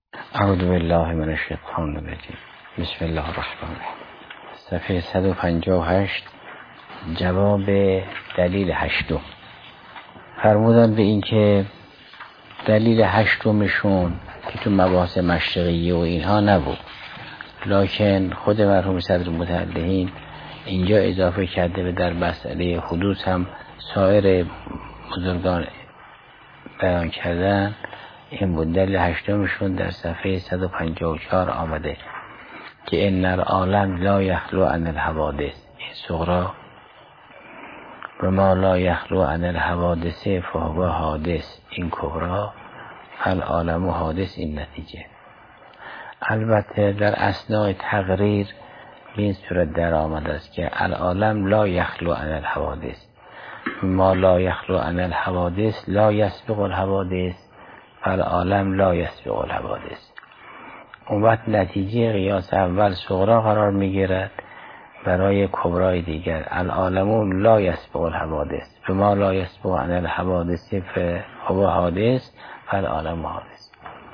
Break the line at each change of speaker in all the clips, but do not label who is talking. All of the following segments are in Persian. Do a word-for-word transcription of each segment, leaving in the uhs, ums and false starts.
اعوذ بالله من الشیطان الرجیم. بسم الله الرحمن الرحیم. صفحه صد و پنجاه و هشت، جواب دلیل هشتم. فرمودن به این که دلیل هشتمشون که تو مباحث مشرقیه و اینها نبود، لکن خود مرحوم صدر متعلهین اینجا اضافه کرده و در مسئله حدوث هم سایر بزرگان بیان کردن. این بود دلیل هشتمشون در صفحه صد و پنجاه و چهار آمده که ان العالم لا یخلو عن الحوادث. این صغرا و ما لا یخلو عن الحوادث فهو حادث. این کبرا العالم و حادث. این نتیجه. البته در اثناء تقریر به این صورت در آمده است که العالم لا یخلو عن الحوادث، ما لا یخلو عن الحوادث لا یسبق الحوادث فالعالم لا یسبق الحوادث. اون وقت نتیجه قیاس اول صغرا قرار میگیرد برای کبرای دیگر. العالم لا یسبق الحوادث بما لا یسبق عن الحوادث فهو حادث فالعالم حادث.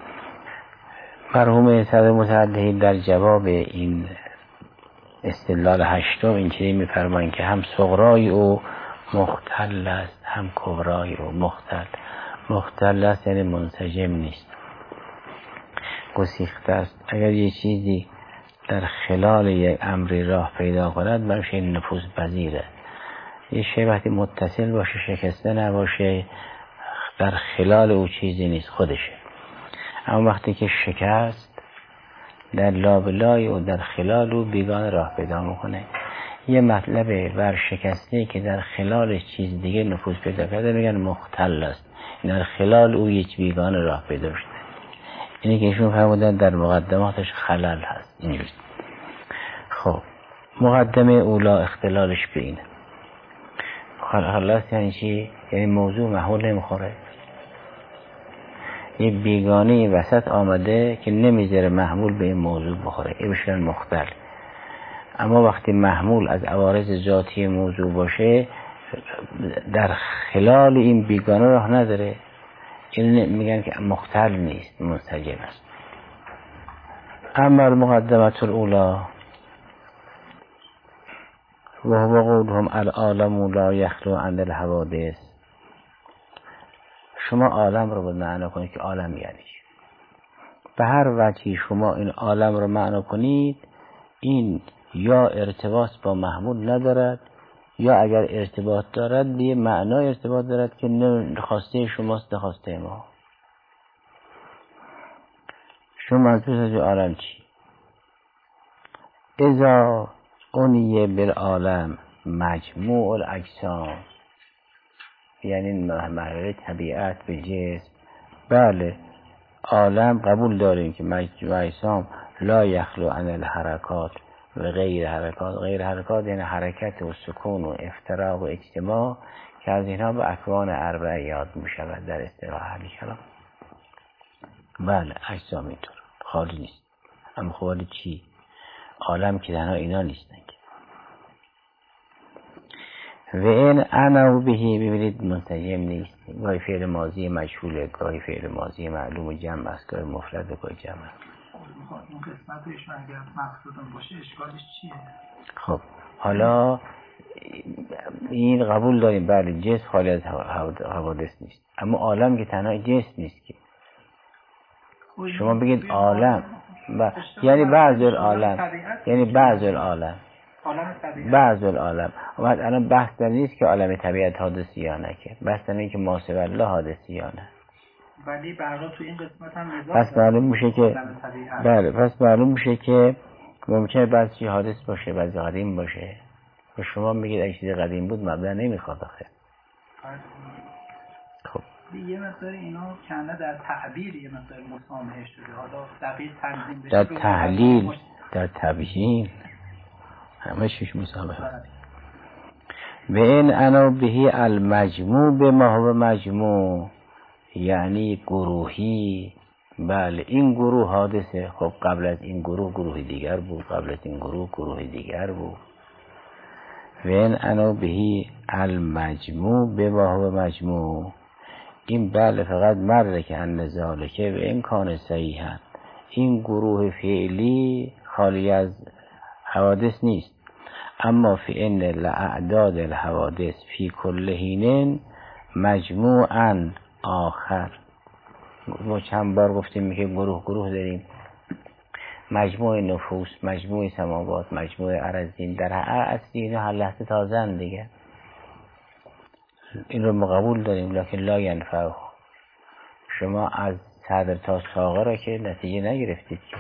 مرحوم صدر متعلهین در جواب این استدلال هشتم اینجوری میفرمایند که هم صغرای او مختل است هم کبرای او مختل. مختل است یعنی منسجم نیست، گسیخته است. اگر یه چیزی در خلال یک امری راه پیدا کند برش این نفوذ پذیره. یه شی وقتی متصل باشه شکسته نباشه، در خلال او چیزی نیست، خودشه. اما وقتی که شکست در لابلای و در خلال او بیگانه راه پیدا میکنه. یه مطلب ورشکسته که در خلال چیز دیگه نفوذ پیدا کرده میگن مختل است، در خلال او یک بیگانه راه پیدا شده. اینی که ایشون فرمودن در مقدماتش خلل هست. اینجوری. خب مقدمه اولا اختلالش به اینه. خلل است یعنی چی؟ یعنی موضوع محول نمیخوره، یه بیگانه وسط آمده که نمیذاره محمول به این موضوع بخوره. این بشن مختل. اما وقتی محمول از عوارض ذاتی موضوع باشه در خلال این بیگانه راه نداره، این میگن که مختل نیست، منسجم است. اما المقدمه الاولا و هو قولهم العالم لا یخلو عن الحوادث. شما عالم رو به معنا کنید که عالم یعنی به هر وجهی شما این عالم رو معنا کنید، این یا ارتباط با محمول ندارد یا اگر ارتباط دارد یه معنا ارتباط دارد که نه خواسته شماست نه خواسته ما. شما منظور از عالم چی؟ اذا عنیه بالعالم مجموع الاجسام، یعنی محور طبیعت به جسم. بله عالم قبول داریم که مجموع اجسام لا یخلو عن الحرکات و غیر حرکات. غیر حرکات یعنی حرکت و سکون و افتراق و اجتماع که از اینها به اکوان اربعه یاد می شود در اصطلاح اهل کلام. بله اجسام اینطور خالی نیست. اما خالی چی؟ عالم که تنها اینا نیستن. و این انا بهی ببینید منسجم نیست. گاهی فعل ماضی مجهوله، گاهی فعل ماضی معلوم جمع است، گاهی مفرد و گاهی جمع.
اون قسمتش اگر مقصودم باشه اشکالش چیه؟
خب حالا این قبول داریم بله جسم خالی از حوادث نیست، اما عالم که تنها جسم نیست که شما بگید عالم ب... یعنی بعض العالم، یعنی بعض العالم بعض العالم. اومد الان بحث در نیست که عالم طبیعت حادثی یا نه، که بحث در اینه که ما سوی الله حادثی یا نه.
ولی برای تو این قسمت هم
پس معلوم میشه که بله پس معلوم میشه که ممکنه بعضی چی حادث باشه بعضی قدیم باشه. و شما میگید اگه چیز قدیم بود مبدا نمیخواد آخه.
خب یه مقدار اینا کنه در تعبیر یه مقدار مسامحه شده. حالا دقیق تنظیم بشه
در تحلیل در تبیین همه شش مسامحه. و این انا بهی المجموع به ما هو مجموع یعنی گروهی. بله این گروه حادثه. خب قبل از این گروه گروه دیگر بود، قبل از این گروه گروه دیگر بود. و این انا بهی المجموع به ما هو مجموع. این بله فقط مرده که ان ذالکه و امکان صحیحن این گروه فعلی خالی از حوادث نیست. اما فی ان الاعداد الحوادث فی کل حین مجموعاً آخر. ما چند بار گفتیم که گروه گروه داریم، مجموع نفوس، مجموع سماوات، مجموع ارضین، در هر اصلی اینا هر لحظه تازن دیگه. این رو ما قبول داریم، لکن لا ینفع. شما از صدر تا ساقه را که نتیجه نگرفتید که.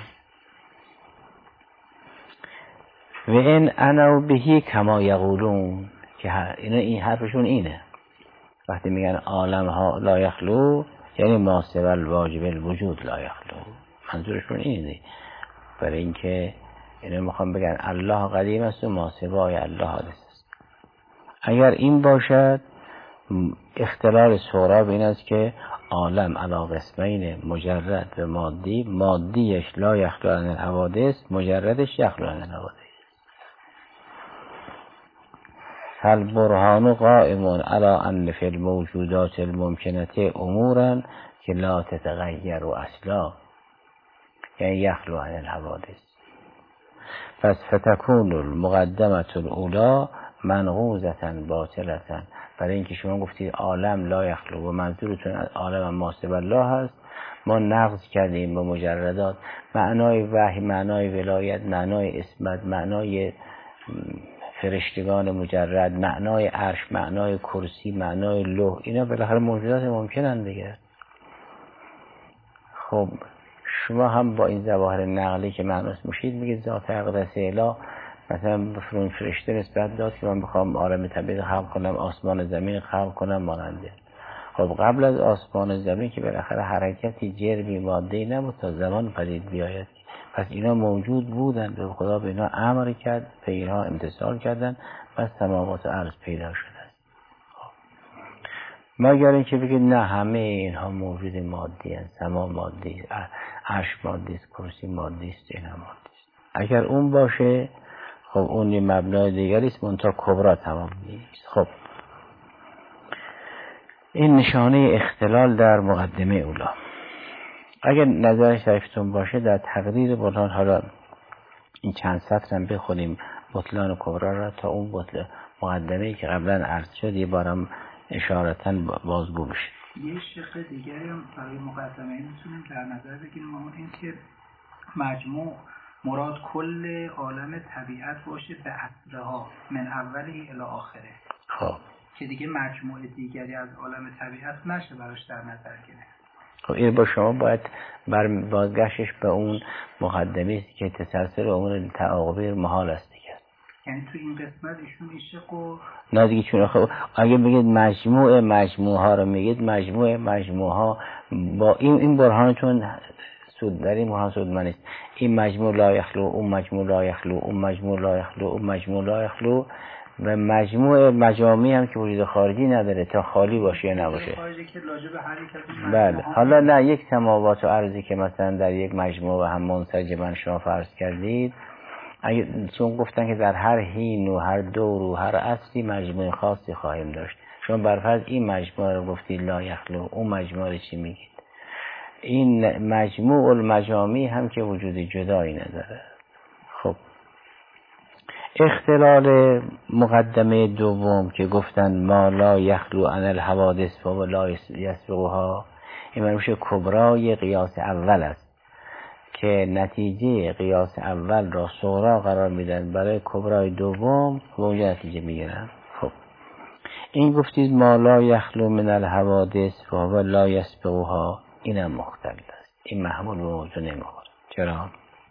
و این انا بهی کما یقولون، که اینا این حرفشون اینه وقتی میگن عالم ها لا یخلو، یعنی ما سوی الواجب الوجود لا یخلو، منظورشون اینه. برای اینکه اینا میخوام بگن الله قدیم است و ما سوای الله حادث است. اگر این باشد اختلال سهراب این است که عالم علی قسمین مجرد و مادی، مادیش لا یخلو عن الحوادث، مجردش یخلو عن الحوادث. فالبرهان قائم علی ان فی الموجودات الممکنه امورا که لا تتغیر و اصلا، یعنی یخلو عن الحوادث. پس فتکون المقدمه الاولی منقوضه باطله. برای اینکه شما گفتید عالم لا یخلو و منظورتون از عالم ما سوی الله هست، ما نقض کردیم به مجردات، معنای وحی، معنای ولایت، معنای اسمت، معنای فرشتگان مجرد، معنای عرش، معنای کرسی، معنای لوح، اینا بالاخره موجودات ممکنن دیگه. خب شما هم با این ظواهر نقلی که معنوس میشید میگید ذات اقدس اله مثلا بفرون فرشته نسبت داد که من بخوام عالم طبیعت خلق کنم، آسمان زمین خلق کنم ماننده. خب قبل از آسمان زمین که بالاخره حرکتی جرمی ماده‌ای نبود تا زمان پدید بیاید، پس اینا موجود بودن، به خدا به اینا امر کرد، به اینها امتثال کردن، پس سماوات و ارض پیدا شده است. خب مگر اینکه بگید نه همه اینها موجود مادی هستند، سما مادی است، عرش مادی است، کرسی مادی است، اینا مادی است. اگر اون باشه خب اون یه مبنای دیگری است، منتها کبرا تمام نیست. خب این نشانه اختلال در مقدمه اولا. اگر نظر شریفتون باشه در تقریر برهان، حالا این چند سطر هم بخونیم بطلان و کبرا را تا اون بطل مقدمه‌ای که قبلا عرض شد یه بارم اشارتاً بازگو بشه.
یه شق دیگری هم برای مقدمه میتونیم در نظر بگیریم، اون این که مجموع مراد کل عالم طبیعت باشه به اصلها من اولی الی آخره.
خب
که دیگه مجموع دیگری از عالم طبیعت نشه براش در نظر گرفت.
خب این با شما باید بر بازگشتش به اون مقدمه است که تسلسل امور تعاقبی محال است دیگه.
یعنی تو این قسمت ایشون این شقو
نه دیگه، چون خب اگه بگید مجموع مجموع ها رو میگید مجموع مجموع ها با این این برهانتون سود داریم و سود من است. این مجموع لا یخلو، اون مجموع لا یخلو، اون مجموع لا یخلو، اون مجموع لا یخلو، و مجموع مجامی هم که وجود خارجی نداره تا خالی باشه یا نباشه. بله. حالا نه یک سماوات و ارضی که مثلا در یک مجموع و هم منسجما شما فرض کردید، اگه چون گفتن که در هر حین و هر دور و هر اصلی مجموع خاصی خواهیم داشت، شما برفرض این مجموعه رو گفتید لا یخلو، اون مجموعه رو چی میگید؟ این مجموع المجامی هم که وجود جدایی نداره. خب اختلال مقدمه دوم که گفتن ما لا یخلو عن الحوادث و لا یسبقها، این میشه کبرای قیاس اول است که نتیجه قیاس اول را صغرا قرار میدن، برای کبرای دوم و اونجا نتیجه میگیرن. خب این گفتید ما لا یخلو من الحوادث و لا یسبقها، این هم مختل است، این محمول به موضوع نمیخوره. چرا؟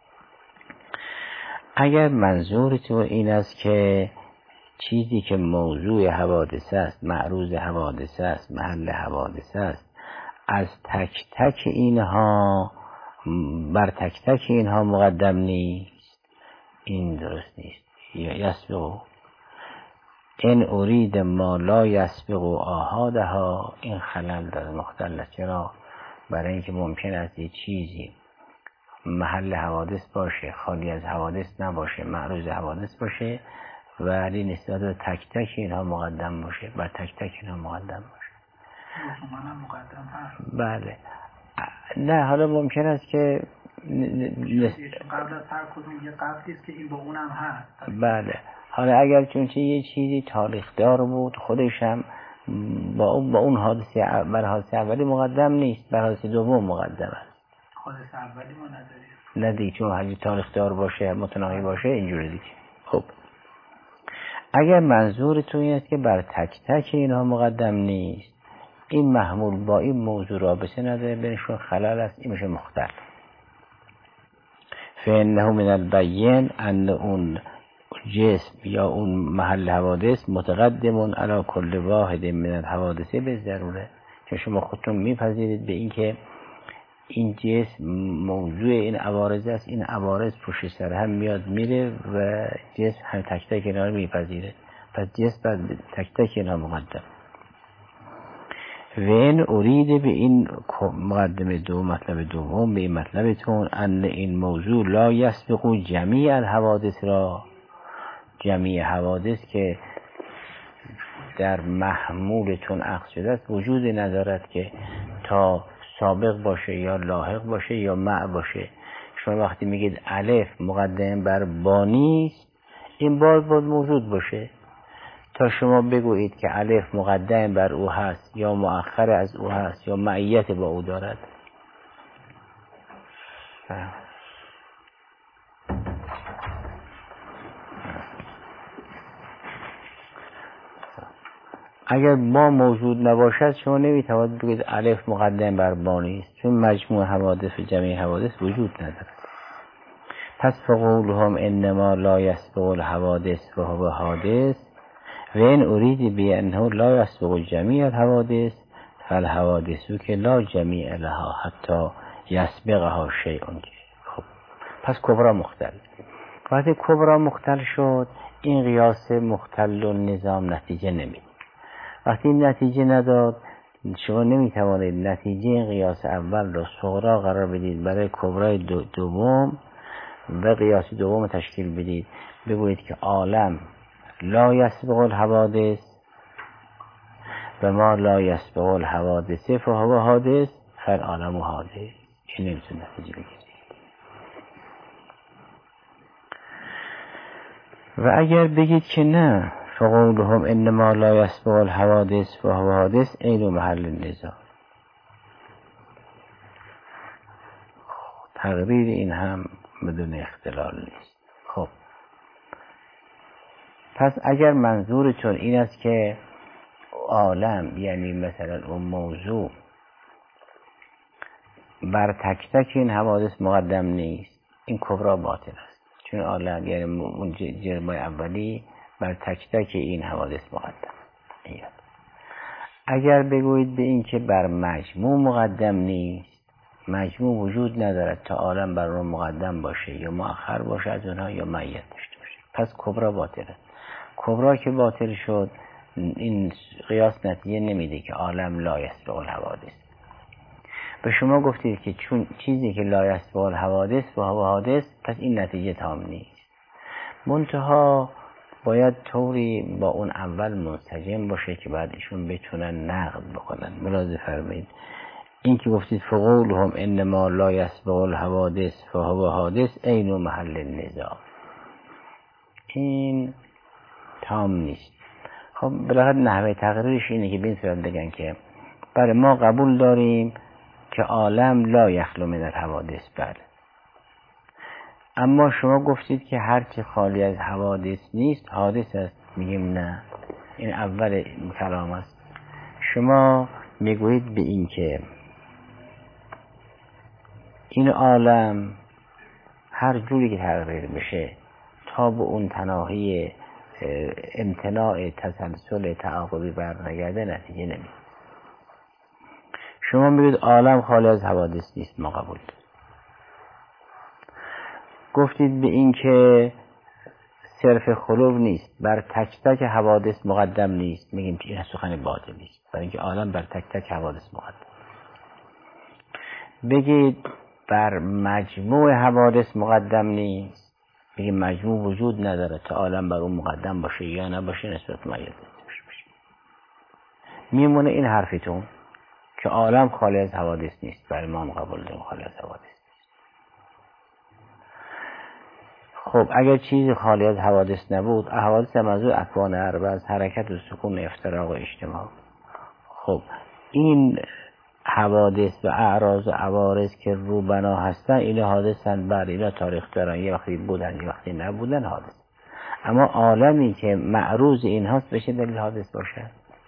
اگر منظور تو این است که چیزی که موضوع حوادث است، معروض حوادث است، محل حوادث است، از تک تک اینها بر تک تک اینها مقدم نیست، این درست نیست. یسبقو این ارید ما لا یسبقو آحادها، این خلل داره، مختل. چرا؟ برای اینکه ممکن است یه چیزی محل حوادث باشه، خالی از حوادث نباشه، معروض حوادث باشه، ولی نسبت به تک تک اینها مقدم باشه، بر تک تک اینها مقدم باشه.
مقدم هست.
بله. نه حالا ممکن است که
قبل از هر کدوم یه قبلی است که این با اونم هست.
بله. حالا اگر چون یه چیزی تاریخدار بود خودش هم با اون با اون حادثه بر حادثه اولی مقدم نیست، بر حادثه دوم مقدم است.
حادثه اولی ما نداریم.
نه دیگه، چون هر تاریخدار باشه متناهی باشه اینجوری دیگه. خب اگر منظورتون این است که بر تک تک اینها مقدم نیست، این محمول با این موضوع رابطه نداره، بینشون خلل است، این میشه مختل. فإنه من البین ان اون جسم یا اون محل حوادث متقدم علی کل واحد من الحوادث به ضروره. چون شما خودتون میپذیرید به این که این جسم موضوع این عوارض است، این عوارض پشت سر هم میاد میره و جسم هم تک تک اینا رو میپذیره، پس جسم بعد تک تک اینا مقدم. و این ارید به این مقدمه دو مطلب دوم، به این مطلبتون ان این موضوع لا یسبق جمیع الحوادث را، جمیع حوادث که در محمولتون اخذ شده است وجود ندارد که تا سابق باشه یا لاحق باشه یا مع باشه. شما وقتی میگید الف مقدم بر با نیست، این باید باید موجود باشه تا شما بگویید که الف مقدم بر او هست یا مؤخر از او هست یا معیت با او دارد. اگر با موجود نباشد شما نمیتواند بگید الف مقدم بر با نیست، چون مجموع حوادث و جمعی حوادث وجود ندارد. پس فقولهم انما لا یسبق الحوادث و هو حادث و این ارید بی انه لا یسبق جمیع الحوادث فالحوادث که لا جمیع لها حتی یسبقها شیء. خب پس کبرا مختل. وقتی کبرا مختل شد این قیاس مختل و نظام نتیجه نمید. وقتی این نتیجه نداد شما نمیتوانید نتیجه این قیاس اول را صغرا قرار بدید برای کبرای دو دوم و قیاس دوم تشکیل بدید، بگویید که عالم لا یسبق الحوادث و ما لا یسبق الحوادث فهو حادث فالعالم حادث. این نمیتون نتیجه بگیرید. و اگر بگید که نه فقولهم انما لا یسبق الحوادث و هو حادث این محل النزاع، تقریر این هم بدون اختلال نیست. خب پس اگر منظورتون این است که عالم یعنی مثلا اون موضوع بر تک تک این حوادث مقدم نیست، این کبرا باطل است، چون عالم یعنی اون جرمای اولی بر تک تک این حوادث مقدم. اگر بگویید به این که بر مجموع مقدم نیست، مجموع وجود ندارد تا عالم بر اون مقدم باشه یا مؤخر باشه از اونها یا معیت داشته باشه، پس کبرا باطله. کبرا که باطل شد این قیاس نتیجه نمیده که عالم لا یسبق الحوادث. به شما گفتید که چون چیزی که لا یسبق الحوادث و هو حادث پس این نتیجه تام نیست، منتها باید طوری با اون اول منسجم باشه که بعد ایشون بتونن نقد بکنن. ملاحظه فرمایید این که گفتید فقولهم انما لا یسبق الحوادث و هو حادث عین محل النزاع، این تام نیست. خب بالاخره نحوه تقریرش اینه که به این صورت بگن که برای ما قبول داریم که عالم لا یخلو من الحوادث، بله، اما شما گفتید که هر چی خالی از حوادث نیست حادث است. میگیم نه، این اول کلام است. شما میگویید به این که این عالم هر جوری که تقریر بشه تا به اون تناهی امتناع تسلسل تعاقبی برنگرده نتیجه نمید. شما میگید عالم خالی از حوادث نیست، ما قبول داریم. گفتید به این که صرف خلو نیست، بر تک تک حوادث مقدم نیست، میگیم که این سخن باطل نیست، برای اینکه عالم بر تک تک حوادث مقدم. بگید بر مجموع حوادث مقدم نیست، بگیم مجموع وجود نداره تا عالم بر اون مقدم باشه یا نباشه نسبت معیت داشته باشه. میمونه این حرفتون که عالم خالی از حوادث نیست، برای ما قبول داریم خالی از حوادث نیست. خب اگر چیزی خالی از حوادث نبود، حوادث هم از او اکوان اربع، از حرکت و سکون، افتراق و اجتماع. خب این حوادث و اعراض و عوارض که رو بنا هستن، اینا حادثن، بر اینا تاریخ دارن، یه وقتی بودن یه وقتی نبودن، حادث. اما عالمی که معروض این هاست بشه دلیل حادث باشه؟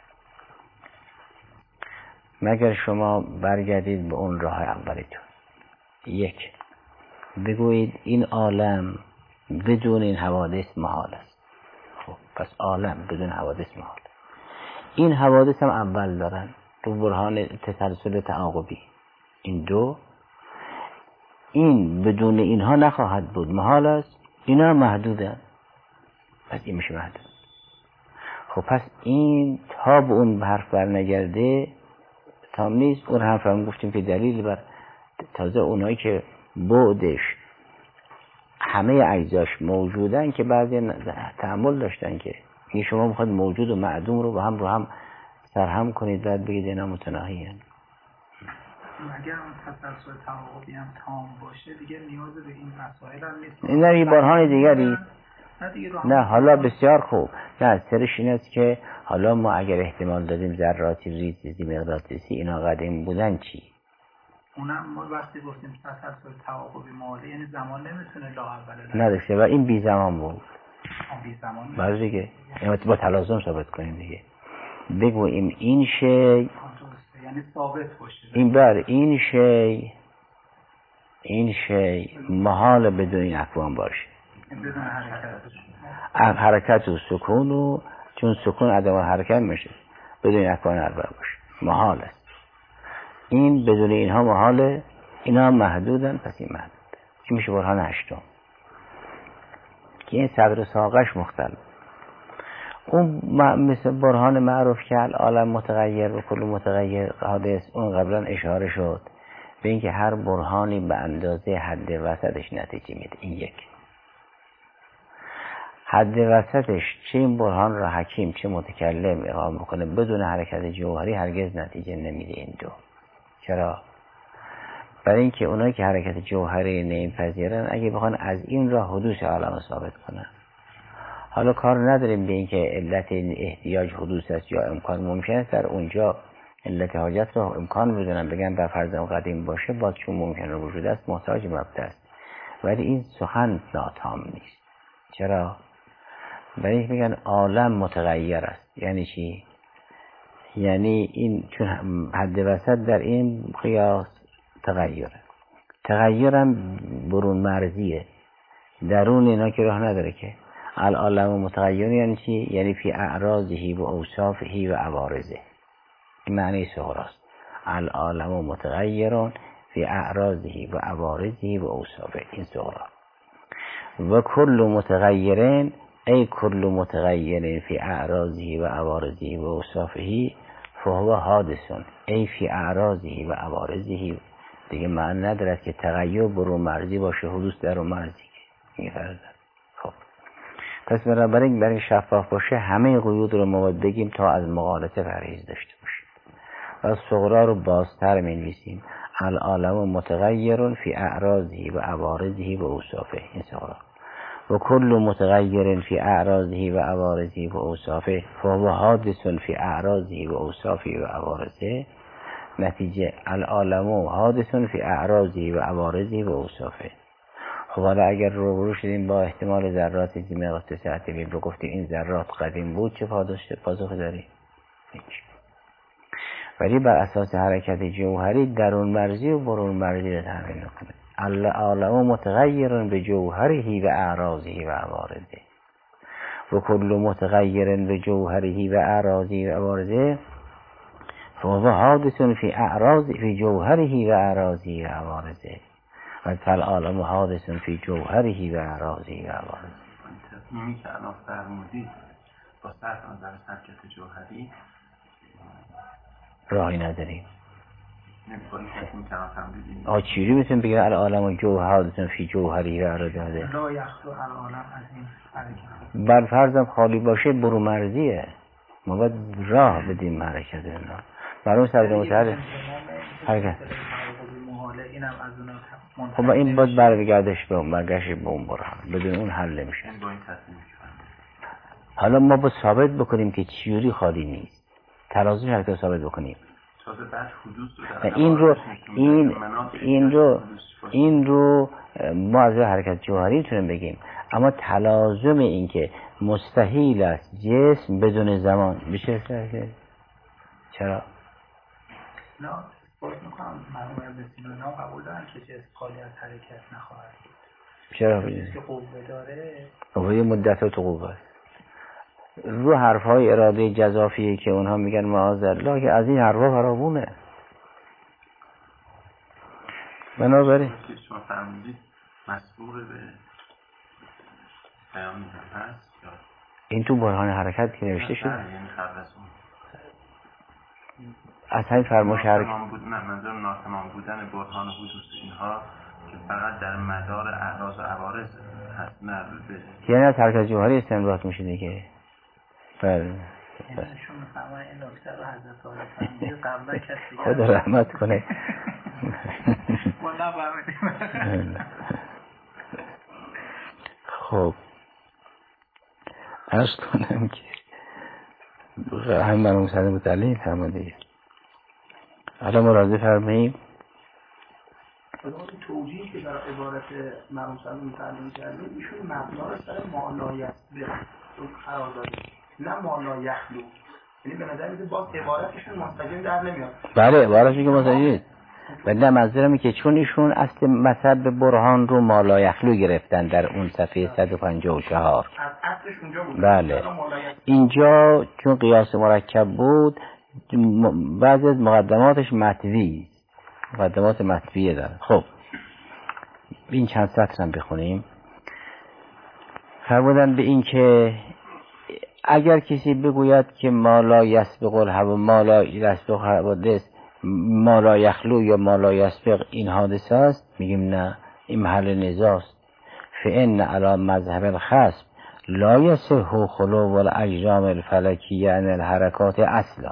مگر شما برگردید به اون راه اولیتون، یک بگویید این عالم بدون این حوادث محال است. خب پس عالم بدون حوادث محال. این حوادث هم اول دارن رو برهان تسلسل تعاقبی. این دو، این بدون اینها نخواهد بود، محال است. اینا محدودن، پس این میشه محدود. خب پس این تا به اون حرف برنگرده تام نیست. اون حرف هم گفتیم که دلیل بر تازه اونایی که بعدش همه اجزاش موجودن که بعضی تأمل داشتن که این شما میخواد موجود و معدوم رو با هم رو هم سرهم کنید بعد بگید اینا متناهی هستند.
اگر اون تسلسل تعاقبی هم تام باشه دیگه نیاز به این مسائل هم نیست.
این نه برهان دیگری نه. حالا بسیار خوب. نه سرش این است که حالا ما اگر احتمال دادیم ذراتی ریزی مغناطیسی اینا قدیم بودن چی؟
اونم ما وقتی گفتیم تسلسل تعاقبی مالی یعنی زمان نمیتونه لااول
نداشته و این بی زمان بود.
بی زمان
باز دیگه یعنی با تلازم ثابت کنیم دیگه. بگوییم این شی
یعنی ثابت باشه.
این بر این شی این شی محال بدون این اکوان باشه.
بدون حرکت.
حرکت و سکون و چون سکون عدم حرکت میشه بدون این اکوان اربع باشه محال است. این بدون اینها محاله. اینها محدودن، پس این محدود. این میشه برهان هشتم که این صدر ساقش مختلف. اون مثل برهان معروف که العالم متغیر و کل متغیر حادث، اون قبلا اشاره شد به اینکه هر برهانی به اندازه حد وسطش نتیجه میده. این یک حد وسطش، چه این برهان را حکیم چه متکلم اقامه کنه بدون حرکت جوهری هرگز نتیجه نمیده. این دو چرا؟ برای اینکه اونایی که حرکت جوهری نمیپذیرن اگه بخوان از این راه حدوث عالم ثابت کنن، حالا کار نداریم به اینکه علت احتیاج حدوث است یا امکان ممکن است در اونجا علت حاجت رو امکان بدونن بگن بر فرض قدیم باشه، باز چون ممکن رو وجود است محتاج مبدا است. ولی این سخن ناتام نیست. چرا؟ برای اینکه میگن عالم متغیر است. یعنی چی؟ یعنی این چون حد وسط در این قیاس تغییره. تغییرم برون مرزیه، درون اینا که راه نداره که. العالم متغیر یعنی چی؟ یعنی فی اعراضه و اوصافه و عوارضه. این معنی صغراست. العالم متغیر فی اعراضه و عوارضه و اوصافه. این صغرا. و کل متغیرین ای کل متغیر فی اعراضه و عوارضه و اوصافه فهو حادث ای فی اعراضه و عوارضه. دیگه معنی ندارد که تغییر برون مرزی باشه، حدوث در اون مرزی میفرده. خب پس بنابراین برای شفاف باشه همه قیود رو ما باید بگیم تا از مغالطه پرهیز داشته باشیم. و صغرا رو بازتر می نویسیم العالم متغیر فی اعراضه و عوارضه و اوصافه. این صغرا. و کل متغیر فی اعراضه و عوارضه و اوصافه فهو حادث فی اعراضه و اوصافه و عوارضه. نتیجه العالم حادث فی اعراضه و عوارضه و اوصافه. خب حالا اگر روبرو شدیم با احتمال ذرات مغناطیسی عطیفی رو گفتیم این ذرات قدیم بود، چه پاسخی داری؟ هیچ. ولی بر اساس حرکت جوهری درون مرزی و برون مرزی رو تعیین کنه. العالم متغیر به جوهره و اعراضه و عوارضه و کل متغیر به جوهره و اعراضه و عوارضه فهو حادث فی اعراض فی جوهره و اعراضه و عوارضه و فالعالم حادث فی جوهره و اعراضه و عوارضه.
تصمیمی که الان فرمودید با صرف نظر از حرکت جوهری
راهی نداریم.
نمی‌خواهیم تصمیم که الان فرمودید
آچیری میتونیم بگیم العالم جوهر حادث فی جوهره و اعراضه.
لا یخلو العالم از این حرکت.
بر فرضم خالی باشه برو مرزیه، ما باید راه بدیم حرکت اینا. برای صدر متحرک حرکت
اینم از اون منتقل.
خب این باید برگردش به اون برگشت به اون برهان، بدون اون حل نمیشه.
با این تصمیم
حالا ما با ثابت بکنیم که چیوری خالی نیست، ترازو حرکت ثابت بکنیم. این رو این این رو این رو ما از حرکت جوهری میتونیم بگیم، اما تلازم این که مستحیل است جسم بدون زمان بشه چرا؟
نه باید میکنم مرموم بسیار نه قبول دارن که جسم خالی از حرکت نخواهد بود.
چرا؟
که قوه داره
قوه مدت تو قوه است. رو حرفهای اراده جزافیه که اونها میگن معاذالله که از این حرفا فراوونه. بنابراین
شما فرمودید مسبوق به بیان هست
این تو برهان حرکت که نوشته شده
یعنی قبل از اون
از همین فرمایش حرکت
بود. نه منظورم ناتمام بودن برهان حدوث اینها که فقط در مدار اعراض و عوارض هست، نه به
یعنی از حرکت جوهری استنباط میشه دیگه. بله
یعنی شما فرمایید این نکته رو حضرت آقای فرمودید قبلا کسی
خدا رحمت کنه.
والله فهمیدیم.
خب عرض کنم که همین مرحوم سعد متعلی فرمودید. حالا مراجعه فرمایید.
اون توجیهی که در عبارت مرحوم سعد متعلی کردید ایشون مبنا رو سر مالایسته قرار داده، نه مالایخلو. یعنی به نظر میاد باز عبارتشون مستقیم در نمیاد.
بله عبارتشون که مستقیم بنده منظورم که چون ایشون اصل مذهب برهان رو مالایخلو گرفتن در اون صفحه صد و پنجاه و چهار.
از اصلش اونجا بود.
بله اینجا چون قیاس مرکب بود بعضی از مقدماتش مطوی مقدمات مطویه داره. خب این چند سطر هم بخونیم. فرمودن به این که اگر کسی بگوید که ما لا یسبق الهوا ما لا یسبق حوادث ما لا یخلو یا ما لا یسبق این حادثه است، میگیم نه، این محل نزاع است. فإن علی مذهب الخصم لا یصح خلو الاجرام الفلکیه عن الحرکات اصلا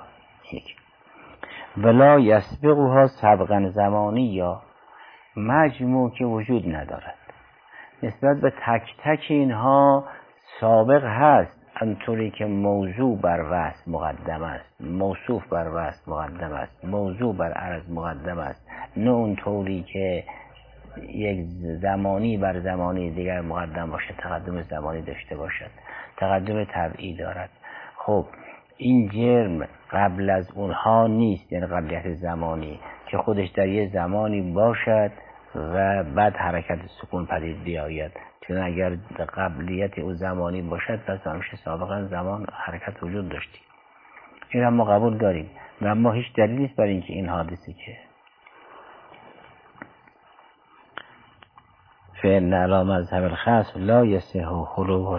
ولا یسبقها سبقا زمانی یا مجموع که وجود ندارد. نسبت به تک تک اینها سابق هست، انطوری که موضوع بر وصف مقدم است، موصوف بر وصف مقدم است، موضوع بر عرض مقدم است، نه اونطوری که یک زمانی بر زمانی دیگر مقدم باشد، تقدم زمانی داشته باشد، تقدم طبعی دارد. خب این جرم قبل از اونها نیست، یعنی قبلیت زمانی که خودش در یه زمانی باشد و بعد حرکت سکون پدید بیاید، چون اگر قبلیت او زمانی باشد پس همیشه سابقا زمان حرکت وجود داشتی. این هم ما قبول داریم و اما هیچ دلیل نیست برای اینکه این حادثه که فإن علی مذهب الخصم لا یصح خلو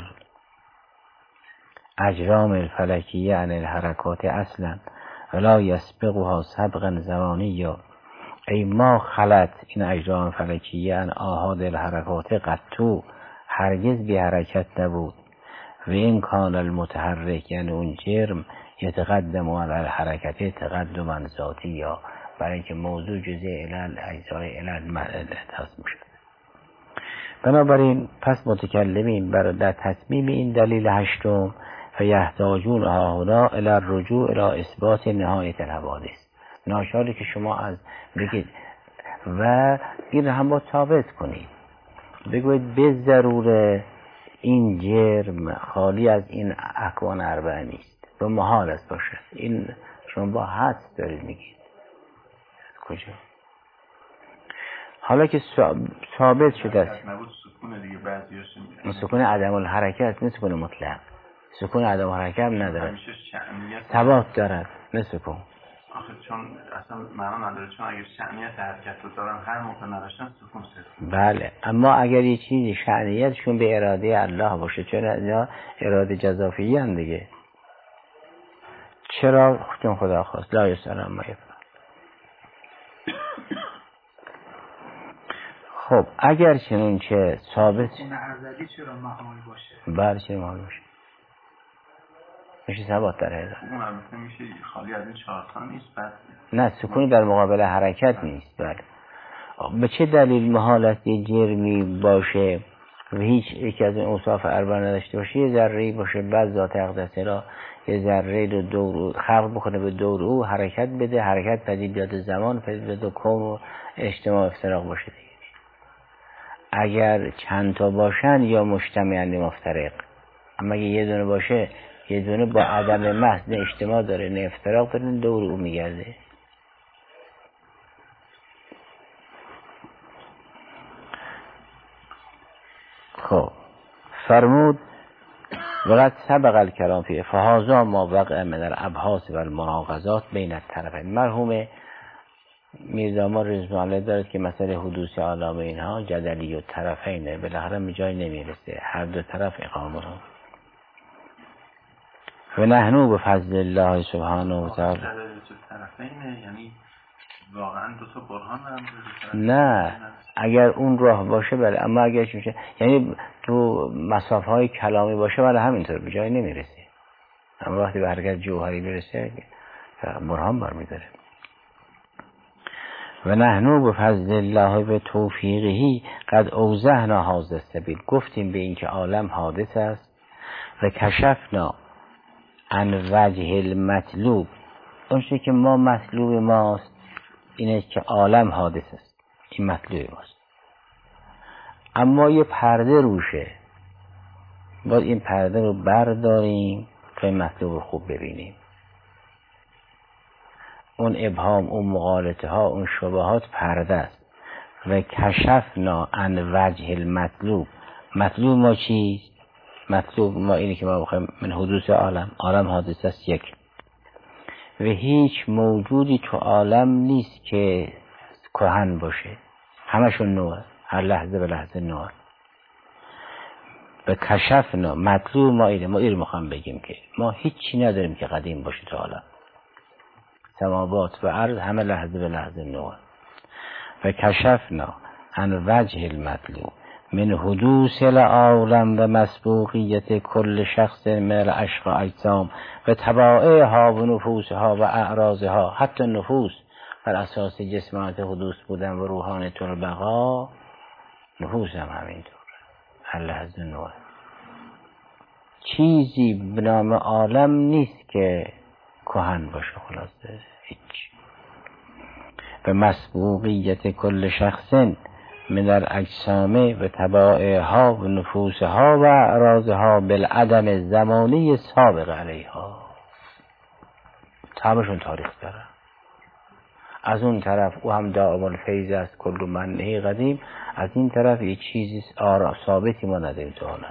اجرام الفلکیه عن الحرکات اصلا ولا یسبقها سبقا زمانی یا ای ما خلط این اجرام فلکیه عن آحاد الحرکات قطو هرگز بی حرکت نبود و این کان المتحرک یعنی اون جرم یتقدم علی الحرکت تقدما ذاتی یا برای اینکه موضوع جزء علل اجزای علل احتاس میشد. بنابراین پس متکلمین برای در تصمیم این دلیل هشتم فیحتاجون هاهنا الی الرجوع الی اثبات نهایت الحوادث. ناشالی که شما از بگید و این هم با ثابت کنید، بگوید به ضرور این جرم خالی از این اکوان اربعه نیست، به محال است باشه. این شما با حدس دارید میگید کجا؟ حالا که ثابت شده است
سکون دیگه بعضیاش
سکون عدم الحرکت نه سکون مطلق، سکون عدم الحرکت نداره، ثبات دارد نه سکون.
آخه چون اصلا معنا نداره، چون اگر شأنیت حرکت رو دارن هر موقع نداشتن سکون صرف.
بله اما اگر یه چیزی شأنیتشون به اراده الله باشه، چون اینا اراده جزافیه هم دیگه، چرا چون خدا خواست لا یسأل عما یفعل. خب اگر چنین چه ثابت
اون ازلی چرا محال باشه؟
بله چرا محال باشه؟ میشه ثبات داره.
اون البته میشه خالی از این چهار تا نیست. بعد
نه سکونی در مقابل حرکت نیست. بله به چه دلیل محال است یه جرمی باشه و هیچ یکی از این اوصاف اربعه نداشته باشه، یه ذره‌ای باشه بعد ذات اقدس را یه ذره رو دور خلق بکنه به دور او حرکت بده، حرکت پدید بیاد زمان پدید بیاد و کون و اجتماع افتراق باشه دیگه. اگر چند تا باشن یا مجتمع یعنی مفترق، اما اگه یه دونه باشه یه دونه با عدم محض نه اجتماع داره نه افتراق داره نه دور او میگرده. خب فرمود وقت سبق الکلام فیه فهذا ما وقع من الابحاث و المناقضات بین الطرفین. مرحوم میرزا ما رضوان الله دارد که مسئله حدوث عالم اینها جدلی و طرفینه، بالاخره به جای نمیرسه، هر دو طرف اقامه رو و نحنو به فضل الله سبحانه و تعالی.
طرفینه یعنی واقعا دو تا برهان هم
نه اگر اون راه باشه بله، اما اگر چی میشه یعنی تو مسافه های کلامی باشه بله همینطور به جای نمیرسه، اما وقتی به حرکت جوهری برسه برهان برمیداره. و نحنو به فضل الله به توفیقهی قد اوضحنا هذا السبیل، گفتیم به این که عالم حادث است و کشفنا عن وجه المطلوب، اون چیزی که ما مطلوب ماست اینه که عالم حادث است، این مطلوب ماست، اما یه پرده روشه، باید این پرده رو برداریم تا این مطلوب رو خوب ببینیم. اون ابهام، اون مغالطه ها، اون شبهات پرده است. و کشفنا عن وجه المطلوب، مطلوب ما چیست؟ مطلوب ما اینه که ما بخوایم من حدوث عالم، عالم حادث است یک، و هیچ موجودی تو عالم نیست که کهن باشه، همشون نوعه، هر لحظه به لحظه نوعه. به کشفنا مطلوب ما اینه، ما اینو میخوام بگیم که ما هیچی نداریم که قدیم باشه تو عالم، سماوات و عرض همه لحظه به لحظه نوعه. و کشفنا عن وجه المطلوب من حدوث العالم و مسبوقیت کل شخص من الاشقاء اجسام و تبائعها و نفوسها و اعراضها، حتی نفوس بر اساس جسمانت حدوث بودن و روحانیت البقا، نفوس هم همینطور هر لحظه نوعه. چیزی به نام عالم نیست که کهن باشه، خلاصه هیچ. به مسبوقیت کل شخص من الاجسام و تبائعها و نفوسها و اعراضها بالعدم زمانی سابق علیها، تابشون تاریخ داره. از اون طرف او هم دائم الفیض است کل منه قدیم، از این طرف یه چیزی آرا ثابتی ما نداریم تو آنها.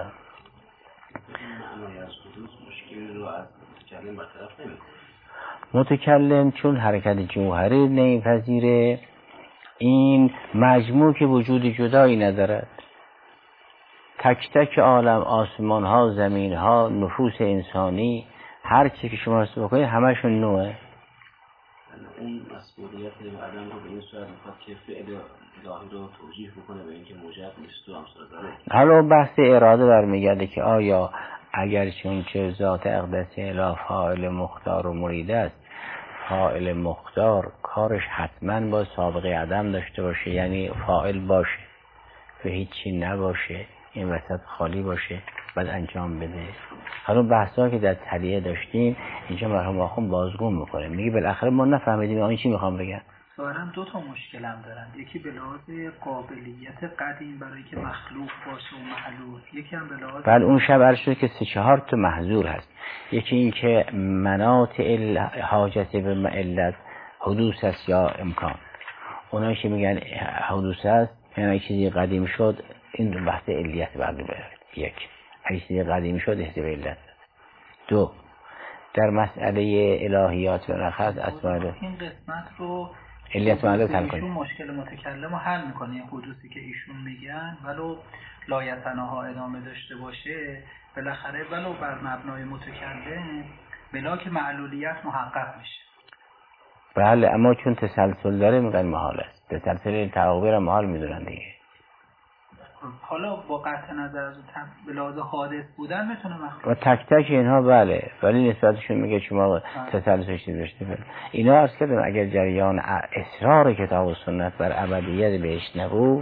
متکلم چون حرکت جوهری نمیپذیره، این مجموع که وجود جدایی ندارد، تک تک عالم، آسمان ها، زمین ها، نفوس انسانی، هر چی که شما حساب کنید همشون نوعه.
اون مسئولیت عدم رو به این صورت میخواد که فعل الهی رو توجیه بکنه به اینکه موجب نیست و همسر داره.
حالا بحث اراده برمیگرده که آیا اگر چون چه ذات اقدس اله فاعل مختار و مرید است، فاعل مختار کارش حتما با سابقه عدم داشته باشه، یعنی فاعل باشه و هیچی نباشه، این وسط خالی باشه بعد انجام بده. حالا بحثا که در تلیه داشتیم اینجا مرحوم آخوند بازگون میکنه، میگه بالاخره ما نفهمیدیم این چی میخوام بگم.
ظاهرا دو تا مشکل هم دارن، یکی به لحاظ قابلیت قدیم برای که مخلوق باشه و محلول، یکی هم به لحاظ
بله اون شب عرض شده که سه چهار تا محظور هست. یکی این که مناط حاجت به علت حدوث است یا امکان، اونایی که میگن حدوث است یعنی چیزی قدیم شد، این بحث علیت برمی‌گرده. یک اگه چیزی قدیم شد احتمال علت. دو در مسئله الهیات و رخص اسماء
این قسمت رو
علیت و علت حل کنیم.
مشکل متکلم رو حل میکنه، این حدوثی که ایشون میگن ولو لایتناها ادامه داشته باشه بالاخره ولو بر مبنای متکلم بلا که معلولیت محقق میشه.
بله اما چون تسلسل داره میگن محال است، تسلسل تعاقبی را محال میدونن دیگه.
حالا با قطع نظر از به لحاظ حادث بودن میتونه مخلوق
و تک تک اینها بله، ولی نسبتشون میگه شما تسلسل چیز داشته بله. اینا عرض کردم اگر جریان اصرار کتاب و سنت بر ابدیت بهش نبود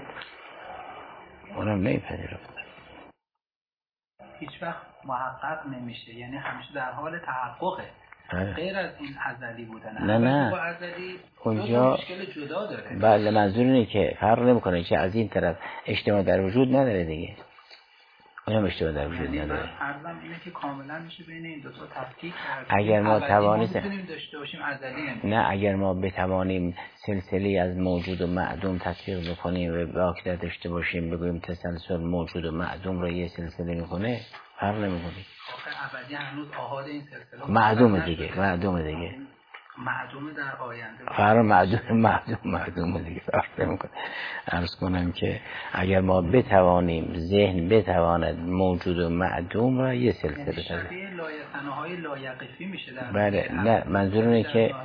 اونم نمیپذیرفت،
هیچ وقت محقق نمیشه، یعنی همیشه در حال تحققه.
بله.
غیر از این ازلی بودن
نه نه
با ازلی
اونجا
مشکل جدا داره.
بله منظور اینه که فرق نمیکنه که از این طرف اجتماع در وجود نداره دیگه، اونم اجتماع در وجود
یعنی
نداره.
عرضم اینه که کاملا میشه بین این دو تا تفکیک کرد.
اگر ما توانیم
داشته باشیم ازلی نمیشه.
نه اگر ما بتوانیم سلسله از موجود و معدوم تطبیق بکنیم و واقعیت داشته باشیم بگوییم تسلسل موجود و معدوم را یه سلسله میکنه، فرق نمیکنه.
آخه ابدی هنوز آحاد این سلسله
معدوم دیگه، معدوم دیگه.
معدوم در آینده.
فرق معدوم معدوم معدوم دیگه فرق نمیکنه. عرض کنم که اگر ما بتوانیم ذهن بتواند موجود و معدوم را یه سلسله بده.
شبیه لایتناهای لایقفی میشه در
بله نه منظور اینه که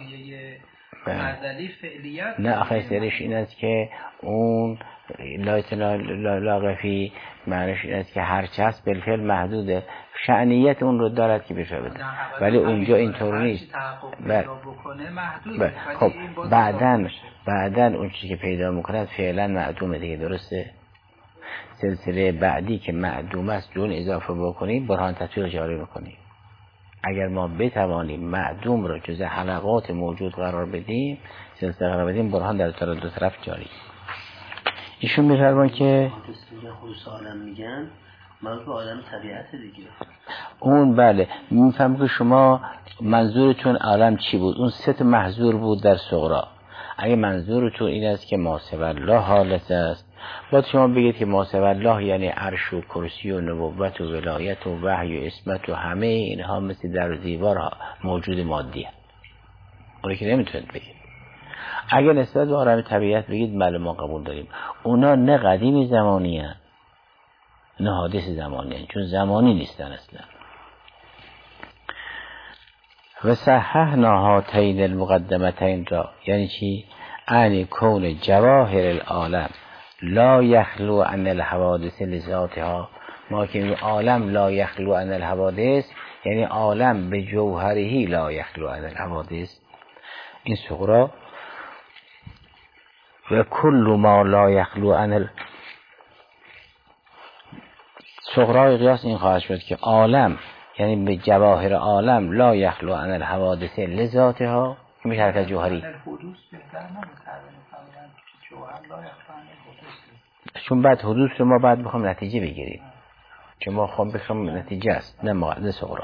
ازلی فعلیت
نه آخه سرش این است که اون لایتنا لاغفی معنیش این است که هر چیز بالفعل محدوده، شأنیت اون رو دارد که بشه بده، ولی اونجا اینطور نیست. بله بله خب بعدن بعدن اون چیزی که پیدا میکند فعلا معدومه دیگه، درسته؟ سلسله بعدی که معدوم است دون اضافه بکنیم برهان تطبیق جاری میکنیم. اگر ما بتوانیم معدوم رو جز حلقات موجود قرار بدیم، سلسله قرار بدیم، برهان در طرف دو طرف جاری. ایشون می‌فرمایند که
خود عالم میگن منظور عالم طبیعت دیگه.
اون بله میفهمم که شما منظورتون عالم چی بود؟ اون سه تا محظور بود در صغرا. اگه منظورتون این است که ما سوی الله حالت است، باید شما بگید که ما سوی الله یعنی عرش و کرسی و نبوت و ولایت و وحی و اسمت و همه اینها مثل در دیوار موجود مادی هست. اونی که نمیتونید بگید. اگه نسبت به عالم طبیعت بگید بله ما قبول داریم. اونا نه قدیم زمانی هست نه حادث زمانی هست، چون زمانی نیستن اصلا. و صححنا هاتین المقدمتین را یعنی چی؟ یعنی کون جواهر العالم لا یخلو عن الحوادث لذاتها. ما که میگیم عالم لا یخلو عن الحوادث یعنی عالم به جوهرهی لا یخلو عن الحوادث. این صغرا. و کل ما لا یخلو عن ال... صغرای قیاس این خواهد شد که عالم یعنی به جواهر عالم لا یخلو عن الحوادث لذاتها میشه حرکت جوهری، چون بعد حدوث رو ما بعد بخوام نتیجه بگیریم، چون ما خواهم بخوام نتیجه است نه مقدس صغرا.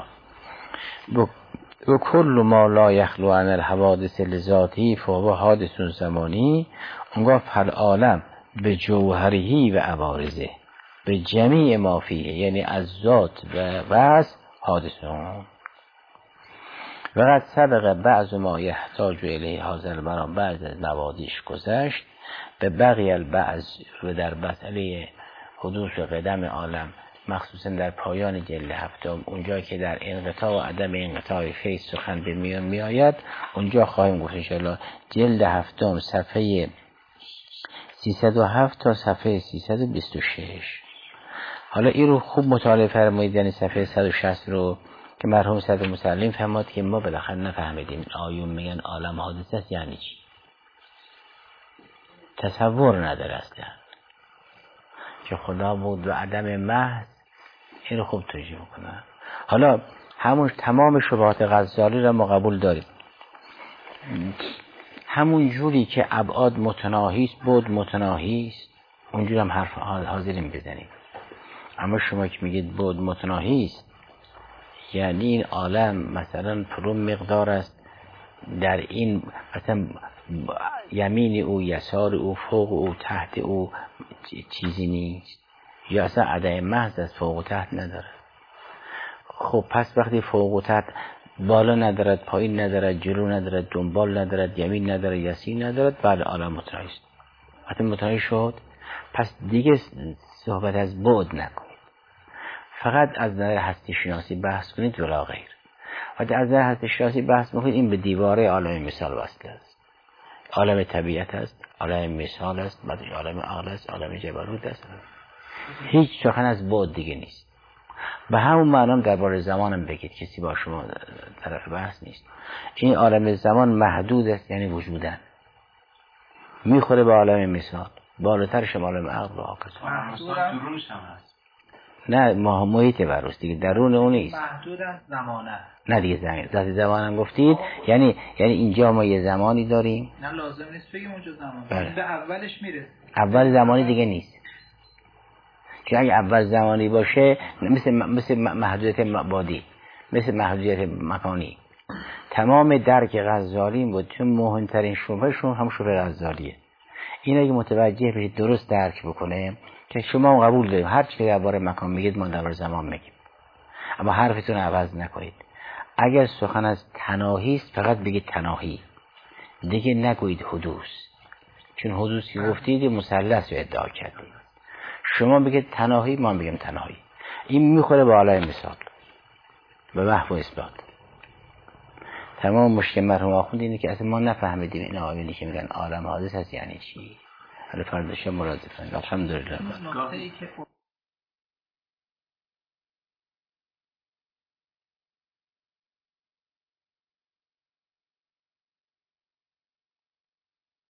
و کل ما لا یخلو عن الحوادث لذاتی فهو حادث زمانی. اونگاه فل عالم به جوهری و عوارضه به جمیع ما فیه یعنی از ذات و وضع حادثون. و قد سبق بعض ما یحتاج الیه هذا المرام، بعض از نوادیش گذشت به بقی البعض و در مسئله حدوث قدم عالم مخصوصا در پایان جلد هفتم اونجا که در انقطاع و عدم انقطاع فیض سخن به میان می آید اونجا خواهیم گفت انشاءالله. جلد هفتم صفحه سیصد و هفت تا صفحه سیصد و بیست و شش. حالا این رو خوب مطالعه فرمایید، یعنی صفحه صد و شصت رو که مرحوم صدر مسلم فهماد که ما بالاخره نفهمیدیم آیون میگن عالم حادث است یعنی چی، تصور نداره اصلا که خدا بود و عدم محض. این رو خوب توجیه بکنه. حالا همون تمام شبهات غزالی را ما قبول داریم، همون جوری که ابعاد متناهی است بود متناهی است اونجوری هم حرف حاضرین بزنیم. اما شما که میگید بود متناهی است یعنی این عالم مثلا پرون مقدار است، در این مثلا یمین او یسار او فوق او تحت او چیزی نیست، یا اصلا عدم محض از فوق و تحت نداره. خب پس وقتی فوق و تحت بالا ندارد، پایین ندارد، جلو ندارد، دنبال ندارد، یمین ندارد، یسین ندارد، بله عالم متناهی است. وقتی متناهی شد پس دیگه صحبت از بعد نکنید، فقط از نظر هستی شناسی بحث کنید ولا غیر. وقتی از نظر هستی شناسی بحث میکنید این به دیواره عالم مثال وصل است. عالم طبیعت است، عالم مثال است، بعدش عالم عقل است، عالم جبروت است. هیچ سخن از بعد دیگه نیست. به همون معنا درباره زمانم بگید، کسی با شما طرف بحث نیست. این عالم زمان محدود است، یعنی وجودن میخوره به عالم مثال، بالاترش عالم عقل و عاقل.
درونش هم هست.
نه ما محیط بروست دیگه، درون اون نیست.
محدود است زمانه.
نه دیگه زمین ذات زمانم گفتید، یعنی یعنی اینجا ما یه زمانی داریم.
نه لازم نیست بگیم اونجا زمان.
بله.
به اولش میره.
اول زمانی دیگه نیست. چون اگه اول زمانی باشه مثل مثل محدودیت مادی، مثل محدودیت مکانی. تمام درک غزالی بود، چون مهمترین شبهشون هم شبه غزالیه. این اگه متوجه بشید درست درک بکنه که شما قبول داریم هر چی که درباره مکان میگید ما درباره زمان میگیم، اما حرفتون عوض نکنید. اگر سخن از تناهی است فقط بگید تناهی، دیگه نگویید حدوث، چون حدوثی گفتید مثلث رو ادعا کردید. شما بگید تناهی، ما بگیم تناهی. این میخوره به عالم مثال، به محو اثبات. تمام مشکل مرحوم آخوند اینه که اصلا ما نفهمیدیم این آیونی که میگن عالم حادث هست یعنی چی. حالا فرداش مراجعه کنید. الحمدلله.